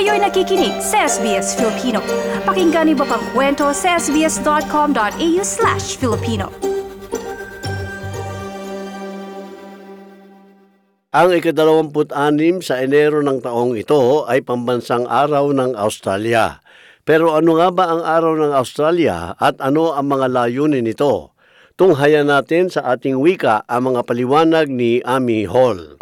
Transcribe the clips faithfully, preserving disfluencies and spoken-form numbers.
Kayo'y nakikinig sa S B S Filipino. Pakinggan niyo pa ang kwento sa sbs.com.au slash Filipino. Ang ikadalawamput-anim sa Enero ng taong ito ay pambansang araw ng Australia. Pero ano nga ba ang araw ng Australia at ano ang mga layunin nito? Tunghayan natin sa ating wika ang mga paliwanag ni Amy Hall.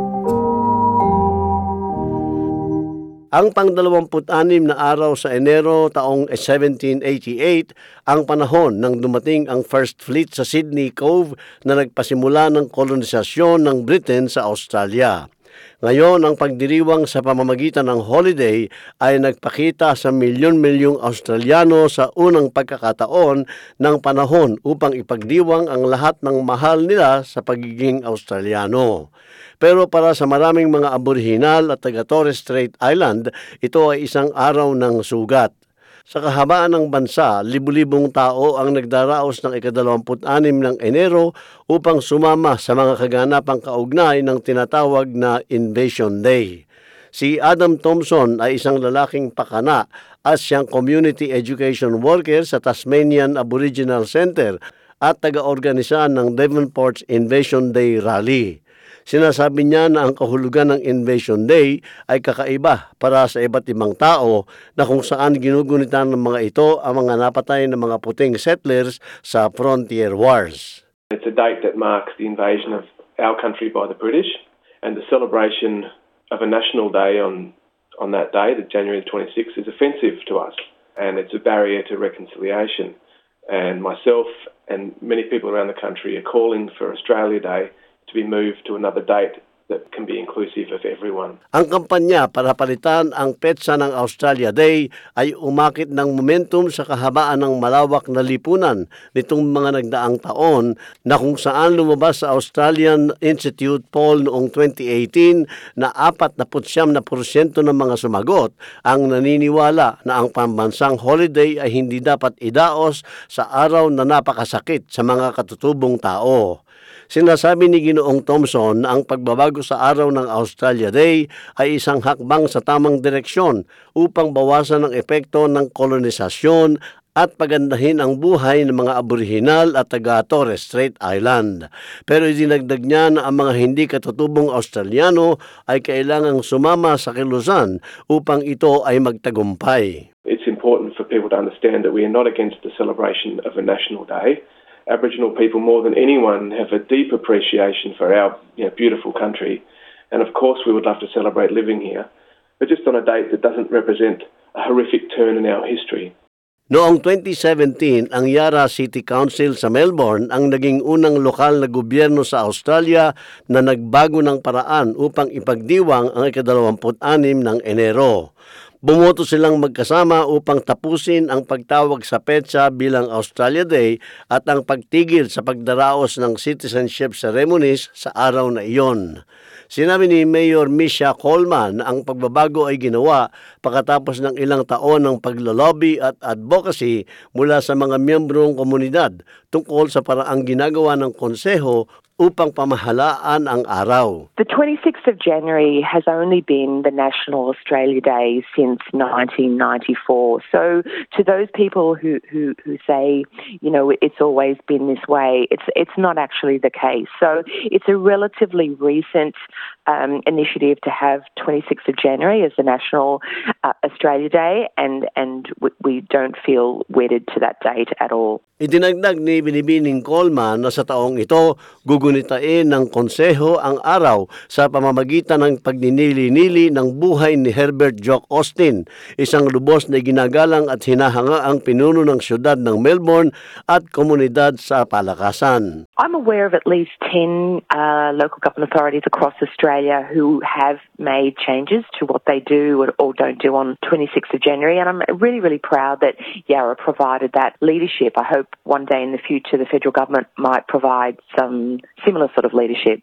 Ang pangdalawamput-anim na araw sa Enero taong seventeen eighty-eight, ang panahon nang dumating ang First Fleet sa Sydney Cove na nagpasimula ng kolonisasyon ng Britain sa Australia. Ngayon, ang pagdiriwang sa pamamagitan ng holiday ay nagpakita sa milyon-milyong Australiano sa unang pagkakataon ng panahon upang ipagdiwang ang lahat ng mahal nila sa pagiging Australiano. Pero para sa maraming mga Aboriginal at taga-Torres Strait Island, ito ay isang araw ng sugat. Sa kahabaan ng bansa, libu-libong tao ang nagdaraos ng ikadalawamput-anim ng Enero upang sumama sa mga kaganapang kaugnay ng tinatawag na Invasion Day. Si Adam Thompson ay isang lalaking pakana at siyang community education worker sa Tasmanian Aboriginal Center at taga-organisa ng Devonport's Invasion Day Rally. Sinasabi niya na ang kahulugan ng Invasion Day ay kakaiba para sa iba't ibang tao na kung saan ginugunitan ng mga ito ang mga napatay ng mga puting settlers sa Frontier Wars. It's a date that marks the invasion of our country by the British, and the celebration of a national day on, on that day, the January twenty-sixth, is offensive to us, and it's a barrier to reconciliation. And myself and many people around the country are calling for Australia Day to be moved to another date that can be inclusive of everyone. Ang kampanya para palitan ang petsa ng Australia Day ay umakit ng momentum sa kahabaan ng malawak na lipunan nitong mga nagdaang taon na kung saan lumabas sa Australian Institute poll noong twenty eighteen na forty-nine na porsyento ng mga sumagot ang naniniwala na ang pambansang holiday ay hindi dapat idaos sa araw na napakasakit sa mga katutubong tao. Sinasabi ni Ginoong Thompson na ang pagbabago sa araw ng Australia Day ay isang hakbang sa tamang direksyon upang bawasan ang epekto ng kolonisasyon at pagandahin ang buhay ng mga Aboriginal at taga-Torres Strait Island. Pero idinagdag niya na ang mga hindi katutubong Australiano ay kailangang sumama sa kilusan upang ito ay magtagumpay. It's important for people to understand that we are not against the celebration of a national day. Aboriginal people, more than anyone, have a deep appreciation for our you know, beautiful country. And of course we would love to celebrate living here, but just on a date that doesn't represent a horrific turn in our history. Noong twenty seventeen, ang Yarra City Council sa Melbourne ang naging unang lokal na gobyerno sa Australia na nagbago ng paraan upang ipagdiwang ang ikadalawamput-anim ng Enero. Bumoto silang magkasama upang tapusin ang pagtawag sa petsa bilang Australia Day at ang pagtigil sa pagdaraos ng citizenship ceremonies sa araw na iyon. Sinabi ni Mayor Misha Coleman na ang pagbabago ay ginawa pagkatapos ng ilang taon ng paglalobby at advocacy mula sa mga miyembrong komunidad tungkol sa paraang ginagawa ng konseho upang pamahalaan ang araw. The twenty-sixth of January has only been the National Australia Day since nineteen ninety-four. So to those people who, who, who say, you know, it's always been this way, it's it's not actually the case. So it's a relatively recent um, initiative to have twenty-sixth of January as the National uh, Australia Day, and, and we, we don't feel wedded to that date at all. Idinagdag ni Binibining Coleman na sa taong ito, gugunitain ng konseho ang araw sa pamamagitan ng pagninili-nili ng buhay ni Herbert Jock Austin, isang lubos na ginagalang at hinahanga ang pinuno ng siyudad ng Melbourne at komunidad sa palakasan. I'm aware of at least ten uh, local government authorities across Australia who have made changes to what they do or, or don't do on twenty-sixth of January, and I'm really, really proud that Yarra provided that leadership. I hope one day in the future the federal government might provide some similar sort of leadership.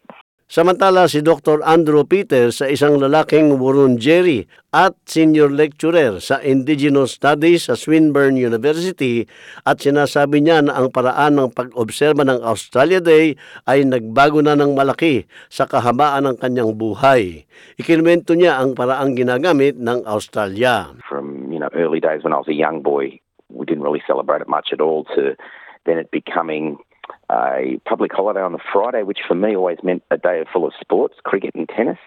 Samantala si Doctor Andrew Peters sa isang lalaking Wurundjeri at senior lecturer sa Indigenous Studies sa Swinburne University at sinasabi niya na ang paraan ng pag-obserba ng Australia Day ay nagbago na ng malaki sa kahabaan ng kanyang buhay. Ikinuwento niya ang paraang ginagamit ng Australia. From, you know, early days when I was a young boy, we didn't really celebrate it much at all, to then it becoming a public holiday on the Friday, which for me always meant a day full of sports, cricket and tennis.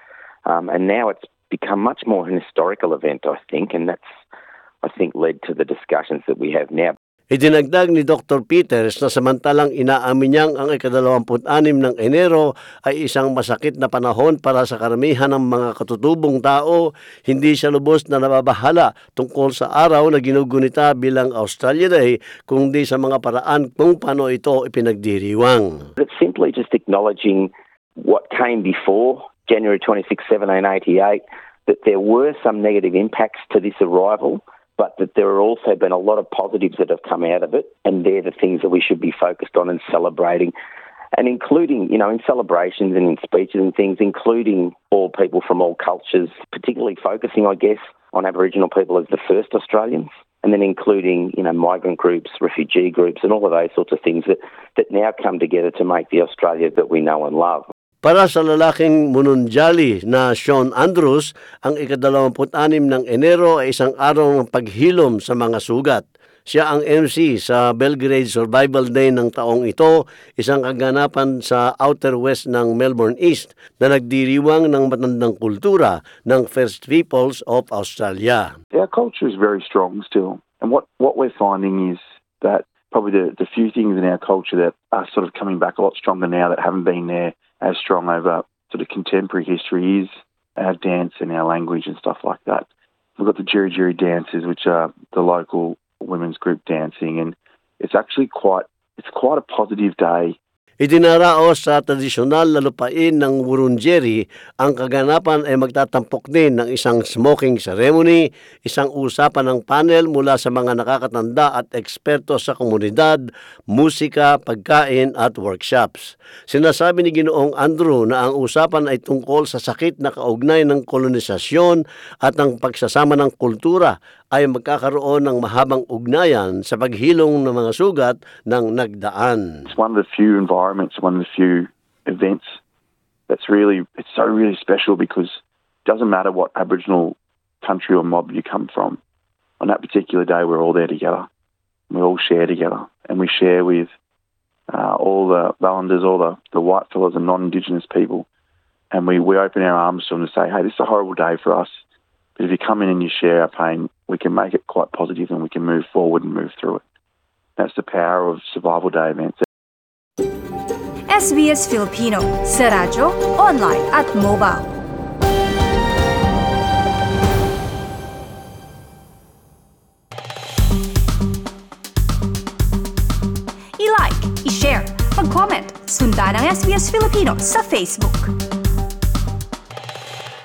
Um, and now it's become much more an historical event, I think, and that's, I think, led to the discussions that we have now. Idinagdag ni Doctor Peters na samantalang inaamin niyang ang ikadalawamput-anim ng Enero ay isang masakit na panahon para sa karamihan ng mga katutubong tao, hindi siya lubos na nababahala tungkol sa araw na ginugunita bilang Australia Day, kundi sa mga paraan kung paano ito ipinagdiriwang. It's simply just acknowledging what came before January twenty-sixth, seventeen eighty-eight, that there were some negative impacts to this arrival, but that there have also been a lot of positives that have come out of it, and they're the things that we should be focused on and celebrating, and including, you know, in celebrations and in speeches and things, including all people from all cultures, particularly focusing, I guess, on Aboriginal people as the first Australians, and then including, you know, migrant groups, refugee groups, and all of those sorts of things that, that now come together to make the Australia that we know and love. Para sa lalaking Mununjali na Sean Andrews, ang ikadalawamput-anim ng Enero ay isang araw ng paghilom sa mga sugat. Siya ang M C sa Belgrade Survival Day ng taong ito, isang kaganapan sa Outer West ng Melbourne East na nagdiriwang ng matandang kultura ng First Peoples of Australia. Our culture is very strong still, and what, what we're finding is that probably the, the few things in our culture that are sort of coming back a lot stronger now that haven't been there as strong over sort of contemporary history is our dance and our language and stuff like that. We've got the Jiri Jiri dances, which are the local women's group dancing, and it's actually quite, it's quite a positive day. Idinaraos sa tradisyonal na lupain ng Wurundjeri, ang kaganapan ay magtatampok din ng isang smoking ceremony, isang usapan ng panel mula sa mga nakakatanda at eksperto sa komunidad, musika, pagkain at workshops. Sinasabi ni Ginoong Andrew na ang usapan ay tungkol sa sakit na kaugnay ng kolonisasyon at ang pagsasama ng kultura ay magkakaroon ng mahabang ugnayan sa paghilong ng mga sugat ng nagdaan. It's one of the few environments, one of the few events that's really, it's so really special because it doesn't matter what Aboriginal country or mob you come from. On that particular day, we're all there together. We all share together, and we share with uh, all the Islanders, all the, the white fellas and non-Indigenous people, and we, we open our arms to them to say, hey, this is a horrible day for us, but if you come in and you share our pain, we can make it quite positive and we can move forward and move through it. That's the power of Survival Day events. S B S Filipino sa radyo, online at mobile. I-like, i-share, mag-comment, sundan ang S B S Filipino sa Facebook.